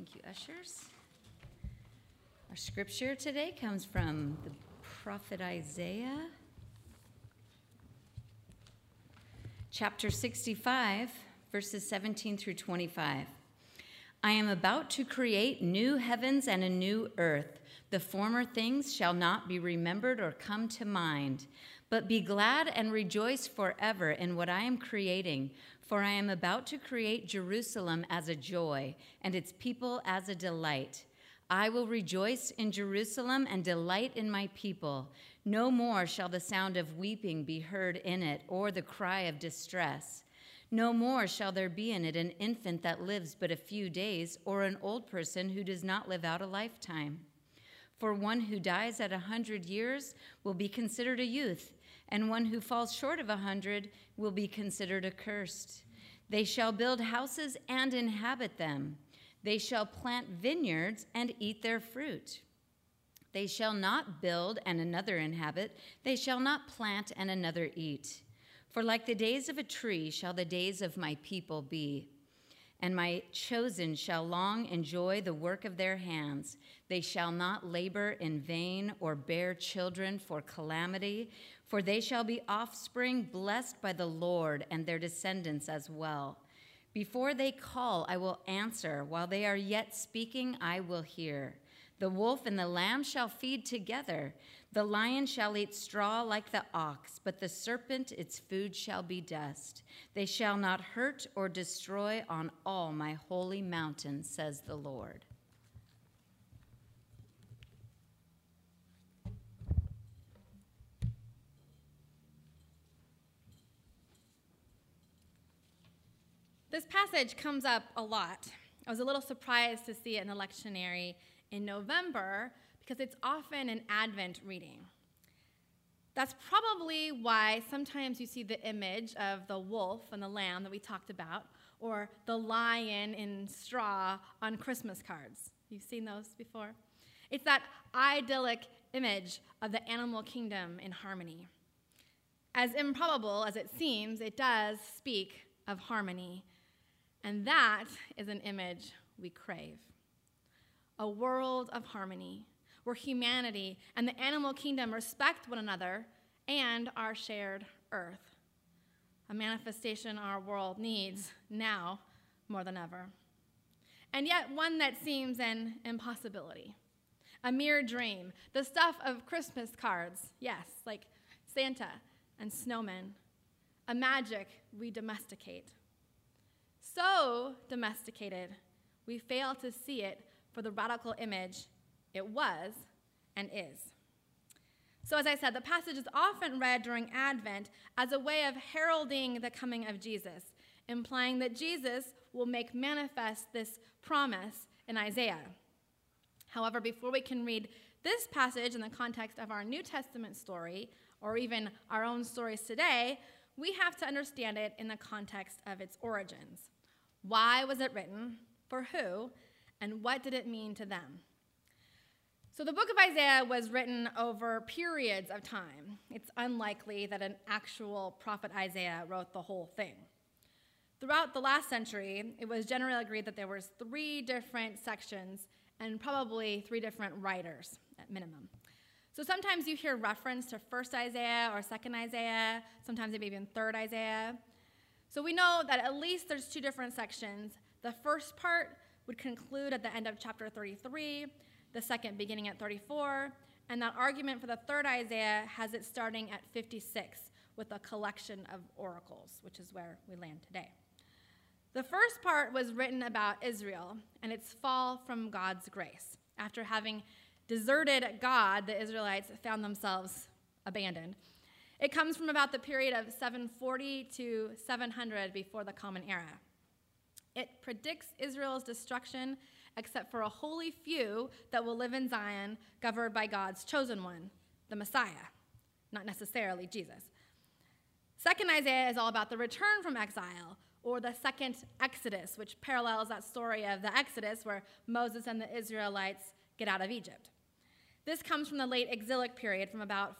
Thank you, ushers. Our scripture today comes from the prophet Isaiah, chapter 65, verses 17 through 25. I am about to create new heavens and a new earth. The former things shall not be remembered or come to mind, but be glad and rejoice forever in what I am creating. For I am about to create Jerusalem as a joy, and its people as a delight. I will rejoice in Jerusalem and delight in my people. No more shall the sound of weeping be heard in it, or the cry of distress. No more shall there be in it an infant that lives but a few days, or an old person who does not live out a lifetime. For one who dies at 100 years will be considered a youth, and one who falls short of 100 will be considered accursed. They shall build houses and inhabit them. They shall plant vineyards and eat their fruit. They shall not build and another inhabit. They shall not plant and another eat. For like the days of a tree shall the days of my people be. And my chosen shall long enjoy the work of their hands. They shall not labor in vain or bear children for calamity, for they shall be offspring blessed by the Lord and their descendants as well. Before they call, I will answer. While they are yet speaking, I will hear. The wolf and the lamb shall feed together. The lion shall eat straw like the ox, but the serpent, its food shall be dust. They shall not hurt or destroy on all my holy mountain, says the Lord. This passage comes up a lot. I was a little surprised to see it in the lectionary in November because it's often an Advent reading. That's probably why sometimes you see the image of the wolf and the lamb that we talked about, or the lion in straw on Christmas cards. You've seen those before? It's that idyllic image of the animal kingdom in harmony. As improbable as it seems, it does speak of harmony. And that is an image we crave. A world of harmony, where humanity and the animal kingdom respect one another and our shared earth. A manifestation our world needs now more than ever. And yet one that seems an impossibility. A mere dream. The stuff of Christmas cards, yes, like Santa and snowmen. A magic we domesticate. So domesticated, we fail to see it for the radical image it was and is. So as I said, the passage is often read during Advent as a way of heralding the coming of Jesus, implying that Jesus will make manifest this promise in Isaiah. However, before we can read this passage in the context of our New Testament story, or even our own stories today, we have to understand it in the context of its origins. Why was it written? For who? And what did it mean to them? So the book of Isaiah was written over periods of time. It's unlikely that an actual prophet Isaiah wrote the whole thing. Throughout the last century, it was generally agreed that there were 3 different sections and probably 3 different writers at minimum. So sometimes you hear reference to 1st Isaiah or 2nd Isaiah, sometimes maybe even 3rd Isaiah. So we know that at least there's 2 different sections. The first part would conclude at the end of chapter 33, the second beginning at 34, and that argument for the 3rd Isaiah has it starting at 56 with a collection of oracles, which is where we land today. The first part was written about Israel and its fall from God's grace. After having deserted God, the Israelites found themselves abandoned. It comes from about the period of 740 to 700 before the Common Era. It predicts Israel's destruction, except for a holy few that will live in Zion, governed by God's chosen one, the Messiah, not necessarily Jesus. 2nd Isaiah is all about the return from exile, or the second Exodus, which parallels that story of the Exodus where Moses and the Israelites get out of Egypt. This comes from the late exilic period from about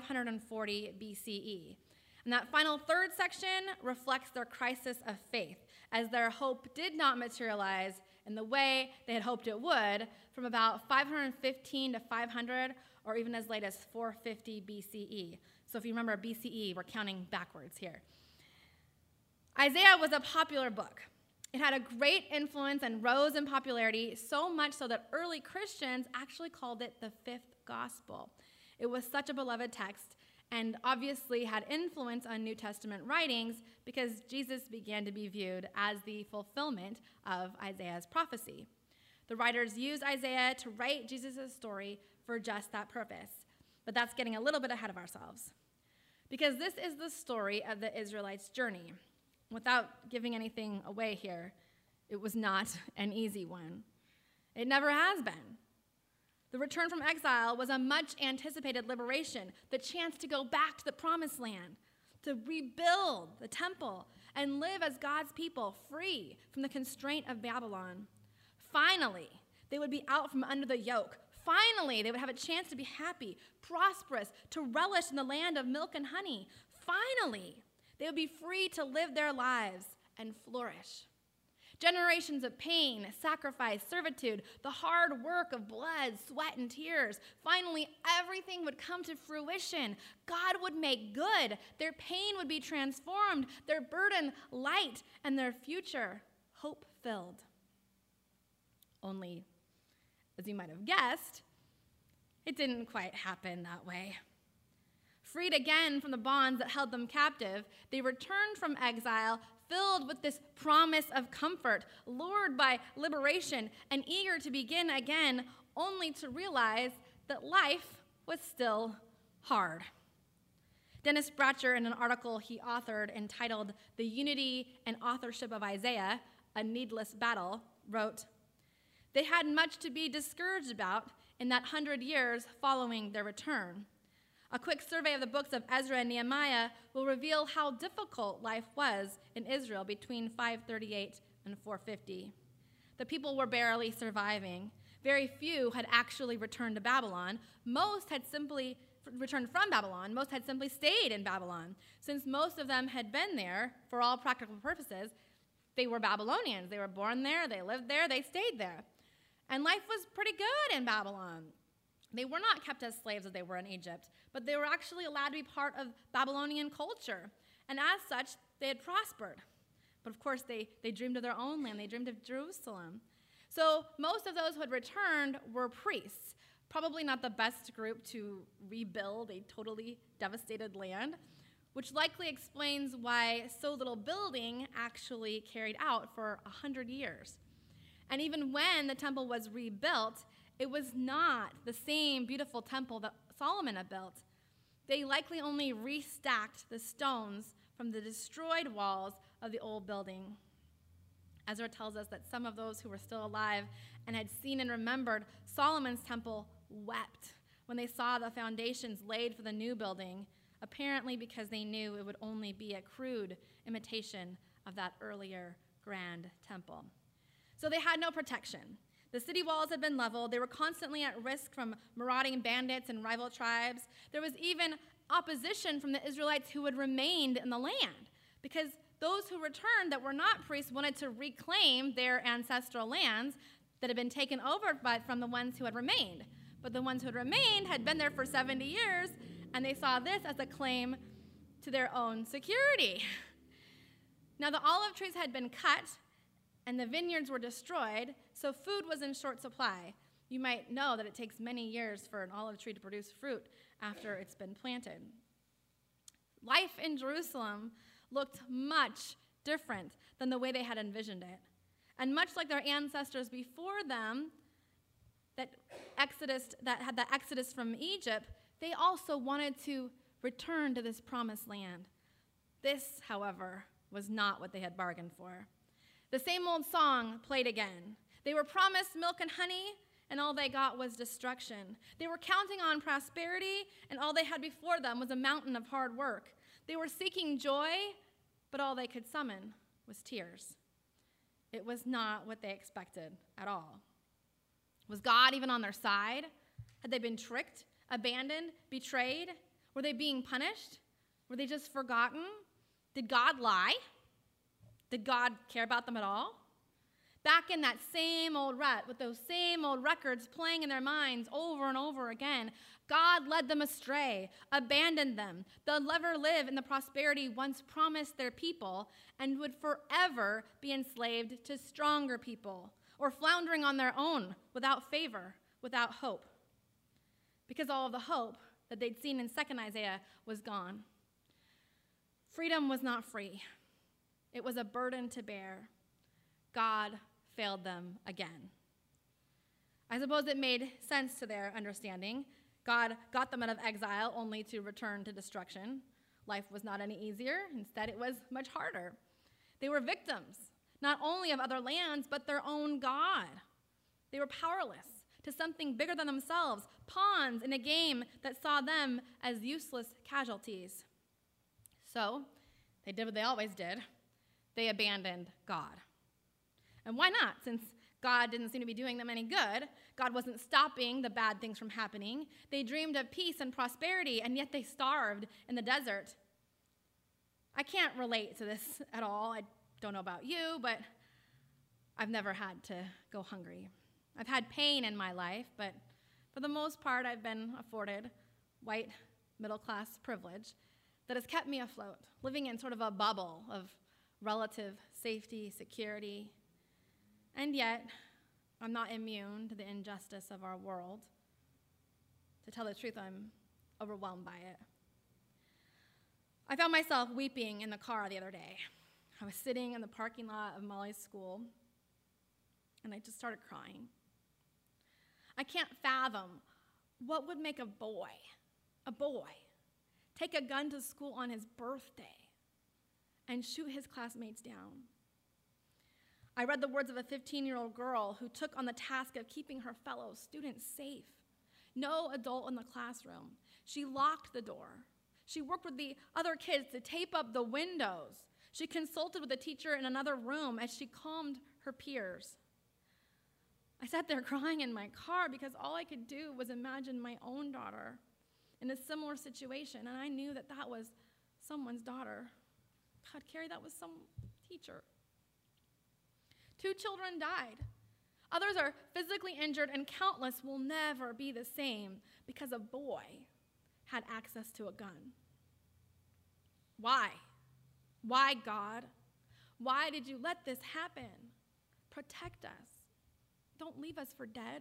540 BCE. And that final 3rd section reflects their crisis of faith, as their hope did not materialize in the way they had hoped it would from about 515 to 500, or even as late as 450 BCE. So if you remember BCE, we're counting backwards here. Isaiah was a popular book. It had a great influence and rose in popularity, so much so that early Christians actually called it the fifth gospel. It was such a beloved text and obviously had influence on New Testament writings because Jesus began to be viewed as the fulfillment of Isaiah's prophecy. The writers used Isaiah to write Jesus' story for just that purpose. But that's getting a little bit ahead of ourselves, because this is the story of the Israelites' journey. Without giving anything away here, it was not an easy one. It never has been. The return from exile was a much anticipated liberation, the chance to go back to the promised land, to rebuild the temple and live as God's people, free from the constraint of Babylon. Finally, they would be out from under the yoke. Finally, they would have a chance to be happy, prosperous, to relish in the land of milk and honey. Finally, they would be free to live their lives and flourish. Generations of pain, sacrifice, servitude, the hard work of blood, sweat, and tears. Finally, everything would come to fruition. God would make good. Their pain would be transformed, their burden light, and their future hope-filled. Only, as you might have guessed, it didn't quite happen that way. Freed again from the bonds that held them captive, they returned from exile filled with this promise of comfort, lured by liberation, and eager to begin again, only to realize that life was still hard. Dennis Bratcher, in an article he authored entitled "The Unity and Authorship of Isaiah, A Needless Battle," wrote, "They had much to be discouraged about in that 100 years following their return. A quick survey of the books of Ezra and Nehemiah will reveal how difficult life was in Israel between 538 and 450. The people were barely surviving. Very few had actually returned to Babylon. Most had simply returned from Babylon. Most had simply stayed in Babylon. Since most of them had been there for all practical purposes, they were Babylonians. They were born there, they lived there, they stayed there. And life was pretty good in Babylon. They were not kept as slaves as they were in Egypt, but they were actually allowed to be part of Babylonian culture. And as such, they had prospered. But of course, they dreamed of their own land. They dreamed of Jerusalem. So most of those who had returned were priests, probably not the best group to rebuild a totally devastated land, which likely explains why so little building actually carried out for 100 years. And even when the temple was rebuilt, it was not the same beautiful temple that Solomon had built. They likely only restacked the stones from the destroyed walls of the old building. Ezra tells us that some of those who were still alive and had seen and remembered Solomon's temple wept when they saw the foundations laid for the new building, apparently because they knew it would only be a crude imitation of that earlier grand temple. So they had no protection. The city walls had been leveled. They were constantly at risk from marauding bandits and rival tribes. There was even opposition from the Israelites who had remained in the land, because those who returned that were not priests wanted to reclaim their ancestral lands that had been taken over from the ones who had remained. But the ones who had remained had been there for 70 years, and they saw this as a claim to their own security. Now, the olive trees had been cut, and the vineyards were destroyed, so food was in short supply. You might know that it takes many years for an olive tree to produce fruit after it's been planted. Life in Jerusalem looked much different than the way they had envisioned it. And much like their ancestors before them, that had the exodus from Egypt, they also wanted to return to this promised land. This, however, was not what they had bargained for. The same old song played again. They were promised milk and honey, and all they got was destruction. They were counting on prosperity, and all they had before them was a mountain of hard work. They were seeking joy, but all they could summon was tears. It was not what they expected at all. Was God even on their side? Had they been tricked, abandoned, betrayed? Were they being punished? Were they just forgotten? Did God lie? Did God care about them at all? back in that same old rut with those same old records playing in their minds over and over again. God led them astray, abandoned them. They'll never live in the prosperity once promised their people and would forever be enslaved to stronger people or floundering on their own without favor, without hope. Because all of the hope that they'd seen in 2nd Isaiah was gone. Freedom was not free. It was a burden to bear. God failed them again. I suppose it made sense to their understanding. God got them out of exile only to return to destruction. Life was not any easier. Instead, it was much harder. They were victims, not only of other lands, but their own God. They were powerless to something bigger than themselves, pawns in a game that saw them as useless casualties. So they did what they always did. They abandoned God. And why not? Since God didn't seem to be doing them any good, God wasn't stopping the bad things from happening. They dreamed of peace and prosperity, and yet they starved in the desert. I can't relate to this at all. I don't know about you, but I've never had to go hungry. I've had pain in my life, but for the most part, I've been afforded white middle-class privilege that has kept me afloat, living in sort of a bubble of relative safety, security. And yet, I'm not immune to the injustice of our world. To tell the truth, I'm overwhelmed by it. I found myself weeping in the car the other day. I was sitting in the parking lot of Molly's school, and I just started crying. I can't fathom what would make a boy, take a gun to school on his birthday and shoot his classmates down. I read the words of a 15-year-old girl who took on the task of keeping her fellow students safe. No adult in the classroom. She locked the door. She worked with the other kids to tape up the windows. She consulted with a teacher in another room as she calmed her peers. I sat there crying in my car because all I could do was imagine my own daughter in a similar situation, and I knew that that was someone's daughter. God, Carrie, that was some teacher. 2 children died. Others are physically injured, and countless will never be the same because a boy had access to a gun. Why? Why, God? Why did you let this happen? Protect us. Don't leave us for dead.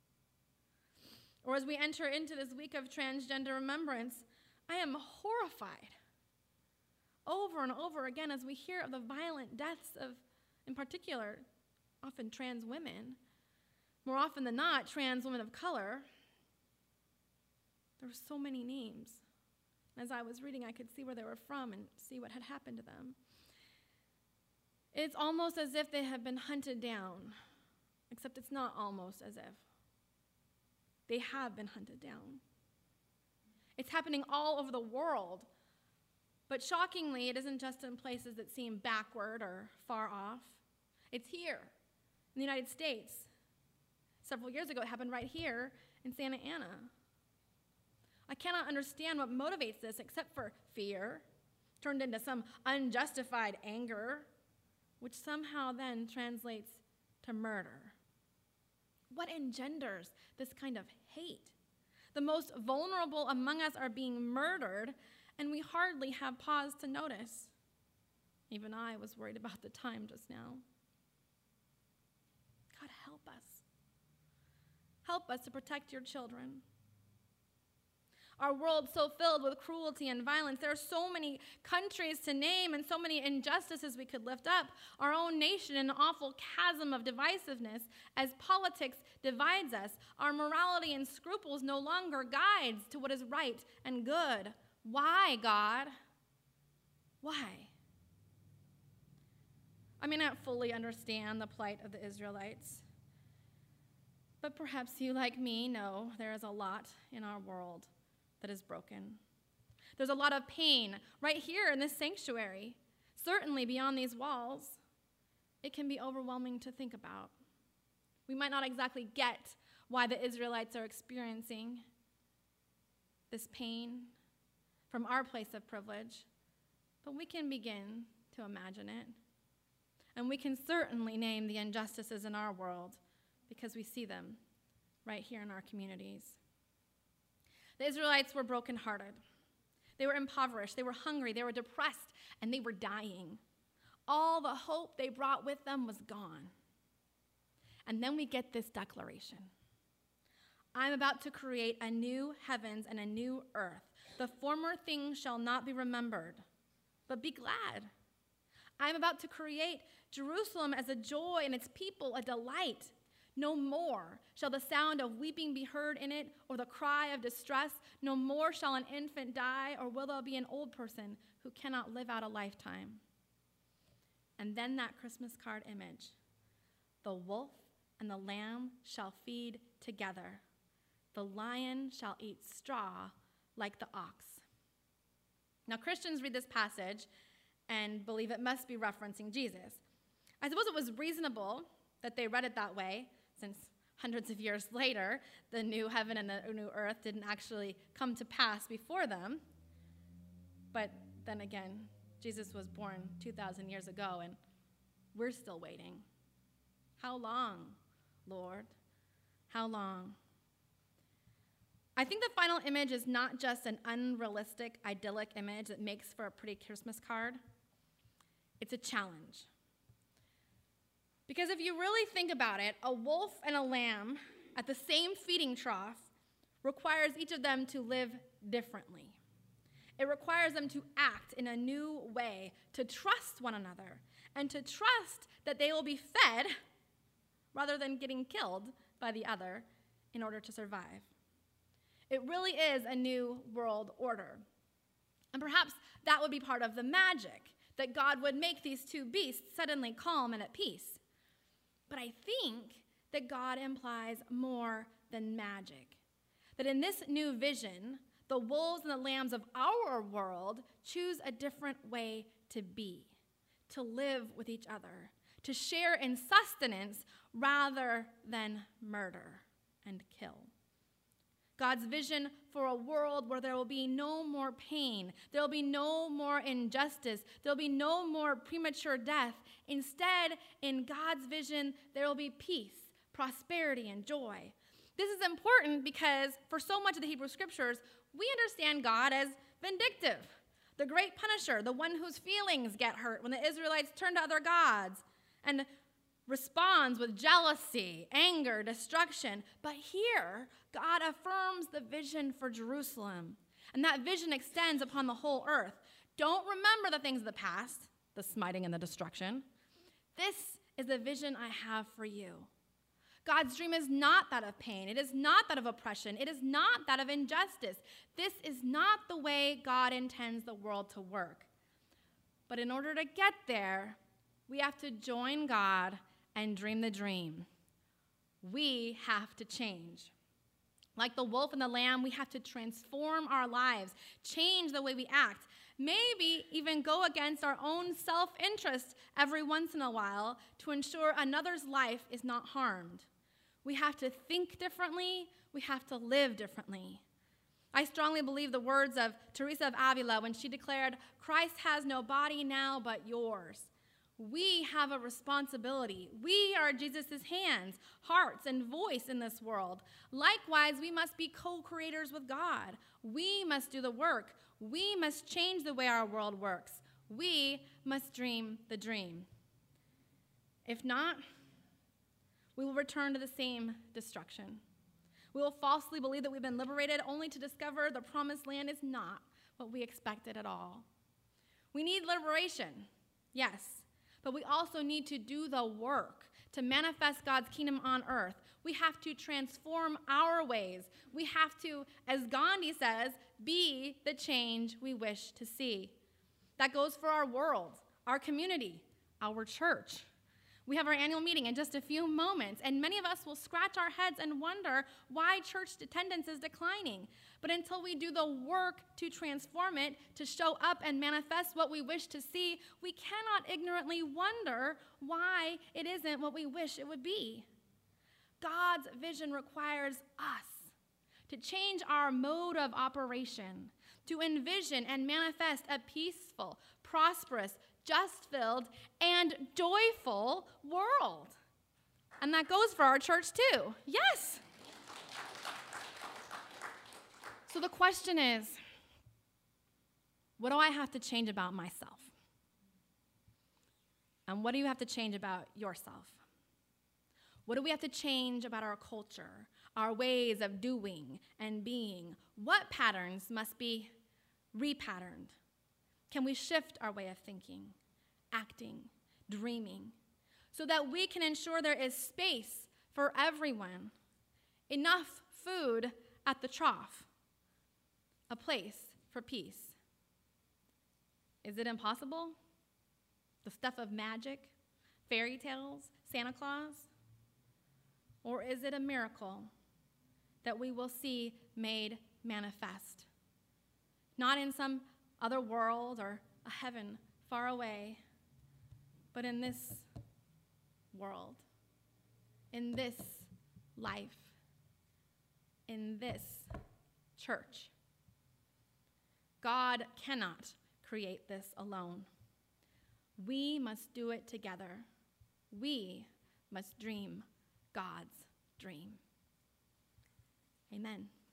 Or as we enter into this week of transgender remembrance, I am horrified over and over again as we hear of the violent deaths of, in particular, often trans women, more often than not, trans women of color. There were so many names. As I was reading, I could see where they were from and see what had happened to them. It's almost as if they have been hunted down, except it's not almost as if. They have been hunted down. It's happening all over the world. But shockingly, it isn't just in places that seem backward or far off. It's here in the United States. Several years ago, it happened right here in Santa Ana. I cannot understand what motivates this except for fear, turned into some unjustified anger, which somehow then translates to murder. What engenders this kind of hate? The most vulnerable among us are being murdered, and we hardly have pause to notice. Even I was worried about the time just now. God, help us. Help us to protect your children. Our world so filled with cruelty and violence. There are so many countries to name and so many injustices we could lift up. Our own nation in an awful chasm of divisiveness as politics divides us. Our morality and scruples no longer guides to what is right and good. Why, God? Why? I may not fully understand the plight of the Israelites, but perhaps you, like me, know there is a lot in our world that is broken. There's a lot of pain right here in this sanctuary, certainly beyond these walls. It can be overwhelming to think about. We might not exactly get why the Israelites are experiencing this pain from our place of privilege, but we can begin to imagine it. And we can certainly name the injustices in our world because we see them right here in our communities. The Israelites were brokenhearted. They were impoverished. They were hungry. They were depressed, and they were dying. All the hope they brought with them was gone. And then we get this declaration. I'm about to create a new heavens and a new earth. The former things shall not be remembered, but be glad. I'm about to create Jerusalem as a joy and its people a delight. No more shall the sound of weeping be heard in it, or the cry of distress. No more shall an infant die, or will there be an old person who cannot live out a lifetime. And then that Christmas card image. The wolf and the lamb shall feed together. The lion shall eat straw like the ox. Now, Christians read this passage and believe it must be referencing Jesus. I suppose it was reasonable that they read it that way, since hundreds of years later, the new heaven and the new earth didn't actually come to pass before them. But then again, Jesus was born 2,000 years ago, and we're still waiting. How long, Lord? How long? I think the final image is not just an unrealistic, idyllic image that makes for a pretty Christmas card. It's a challenge. Because if you really think about it, a wolf and a lamb at the same feeding trough requires each of them to live differently. It requires them to act in a new way, to trust one another, and to trust that they will be fed rather than getting killed by the other in order to survive. It really is a new world order. And perhaps that would be part of the magic, that God would make these two beasts suddenly calm and at peace. But I think that God implies more than magic. That in this new vision, the wolves and the lambs of our world choose a different way to be, to live with each other, to share in sustenance rather than murder and kill. God's vision for a world where there will be no more pain, there will be no more injustice, there will be no more premature death. Instead, in God's vision, there will be peace, prosperity, and joy. This is important because for so much of the Hebrew Scriptures, we understand God as vindictive, the great punisher, the one whose feelings get hurt when the Israelites turn to other gods, and responds with jealousy, anger, destruction. But here, God affirms the vision for Jerusalem, and that vision extends upon the whole earth. Don't remember the things of the past, the smiting and the destruction. This is the vision I have for you. God's dream is not that of pain. It is not that of oppression. It is not that of injustice. This is not the way God intends the world to work. But in order to get there, we have to join God and dream the dream. We have to change. Like the wolf and the lamb, we have to transform our lives, change the way we act, maybe even go against our own self-interest every once in a while to ensure another's life is not harmed. We have to think differently. We have to live differently. I strongly believe the words of Teresa of Avila when she declared, "Christ has no body now but yours." We have a responsibility. We are Jesus' hands, hearts, and voice in this world. Likewise, we must be co-creators with God. We must do the work. We must change the way our world works. We must dream the dream. If not, we will return to the same destruction. We will falsely believe that we've been liberated only to discover the promised land is not what we expected at all. We need liberation, yes. But we also need to do the work to manifest God's kingdom on earth. We have to transform our ways. We have to, as Gandhi says, be the change we wish to see. That goes for our world, our community, our church. We have our annual meeting in just a few moments, and many of us will scratch our heads and wonder why church attendance is declining. But until we do the work to transform it, to show up and manifest what we wish to see, we cannot ignorantly wonder why it isn't what we wish it would be. God's vision requires us to change our mode of operation, to envision and manifest a peaceful, prosperous, just-filled, and joyful world. And that goes for our church too. Yes. So the question is, what do I have to change about myself? And what do you have to change about yourself? What do we have to change about our culture, our ways of doing and being? What patterns must be repatterned? Can we shift our way of thinking, acting, dreaming, so that we can ensure there is space for everyone, enough food at the trough, a place for peace? Is it impossible? The stuff of magic, fairy tales, Santa Claus? Or is it a miracle that we will see made manifest? Not in some other world or a heaven far away, but in this world, in this life, in this church. God cannot create this alone. We must do it together. We must dream God's dream. Amen.